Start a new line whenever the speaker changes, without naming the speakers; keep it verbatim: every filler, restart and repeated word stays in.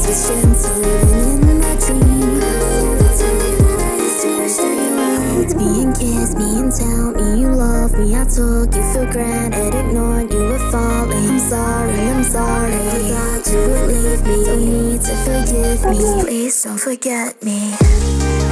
was gentle, living in that dream. The time that I used to wish that you would hold me and kiss me and tell me you love me. I took you for granted, ignored you were falling. I'm sorry, I'm sorry. I thought you would leave me. Don't need to forgive me. Please don't forget me.